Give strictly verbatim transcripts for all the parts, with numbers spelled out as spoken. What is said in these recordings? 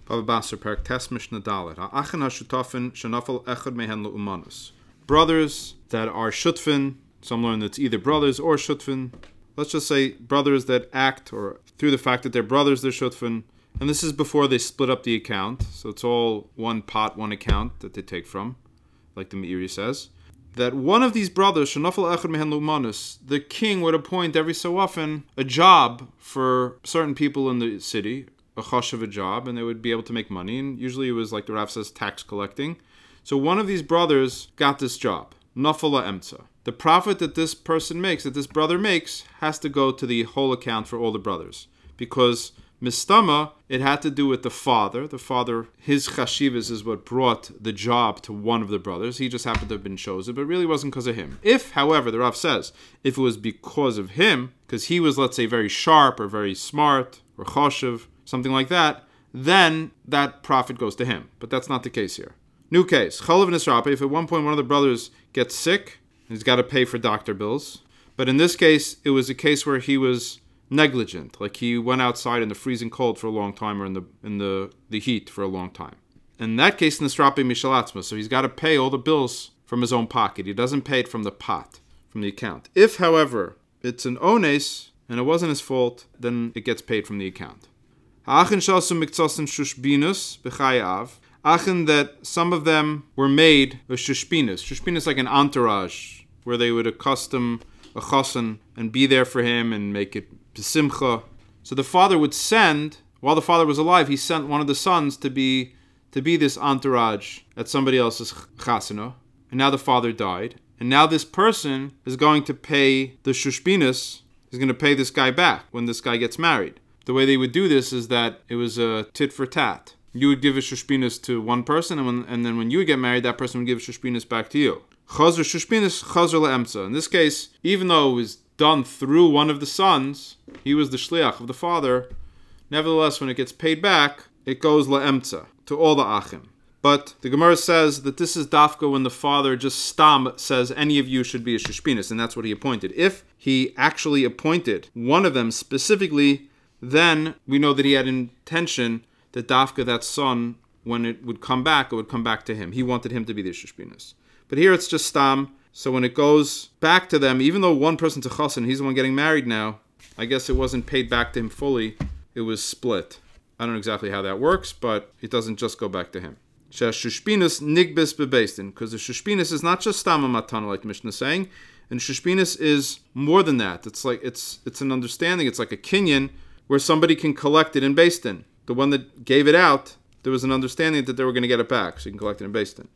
Baba Basra, Perek Tes Mishnah Dalet. Ha'achin ha'shutafin shenafel echad mehen le'umanus. Brothers that are shutfin, some learn that it's either brothers or shutfin. Let's just say brothers that act, or through the fact that they're brothers, they're shutfin. And this is before they split up the account. So it's all one pot, one account that they take from, like the Meiri says. That one of these brothers, shenafel echad mehen le'umanus, the king would appoint every so often a job for certain people in the city, a chashav, a job, and they would be able to make money. And usually it was, like the Rav says, tax collecting. So one of these brothers got this job, nafala emtza. The profit that this person makes, that this brother makes, has to go to the whole account for all the brothers. Because mistama, it had to do with the father. The father, his chashivas is what brought the job to one of the brothers. He just happened to have been chosen, but it really wasn't because of him. If, however, the Rav says, if it was because of him, because he was, let's say, very sharp or very smart or chashiv, something like that, then that profit goes to him. But that's not the case here. New case, Chalav Nisrape, if at one point one of the brothers gets sick, he's got to pay for doctor bills. But in this case, it was a case where he was negligent, like he went outside in the freezing cold for a long time, or in the in the, the heat for a long time. In that case, Nisrape Mishalatzma, so he's got to pay all the bills from his own pocket. He doesn't pay it from the pot, from the account. If, however, it's an ones, and it wasn't his fault, then it gets paid from the account. Ha'achin shalsum miktzosin shushbinus b'chayav. Achin that some of them were made with shushbinus. Shushbinus is like an entourage, where they would accustom a chassan and be there for him and make it b'simcha. So the father would send, while the father was alive, he sent one of the sons to be to be this entourage at somebody else's chasana. And now the father died. And now this person is going to pay the shushbinus, is going to pay this guy back when this guy gets married. The way they would do this is that it was a tit for tat. You would give a shushbinus to one person, and, when, and then when you would get married, that person would give a shushbinus back to you. Chazr shushbinus, chazr le'emtza. In this case, even though it was done through one of the sons, he was the shliach of the father, nevertheless, when it gets paid back, it goes le'emtza, to all the achim. But the Gemara says that this is dafka when the father just stam says any of you should be a shushbinus, and that's what he appointed. If he actually appointed one of them specifically, then we know that he had intention that dafka, that son, when it would come back, it would come back to him. He wanted him to be the shushbinus. But here it's just stam. So when it goes back to them, even though one person's a chassan, he's the one getting married now, I guess it wasn't paid back to him fully. It was split. I don't know exactly how that works, but it doesn't just go back to him. Shushbinus nigbis bebeistin, because the shushbinus is not just stam matana, like the Mishnah is saying, and shushbinus is more than that. It's like it's it's an understanding. It's like a kinyan where somebody can collect it in beistin. The one that gave it out, there was an understanding that they were going to get it back, so you can collect it in beistin.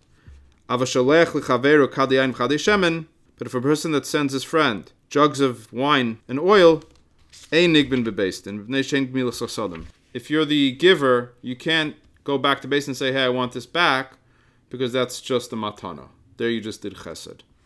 But if a person that sends his friend jugs of wine and oil, if you're the giver, you can't go back to beistin and say, hey, I want this back, because that's just a matana. There you just did chesed.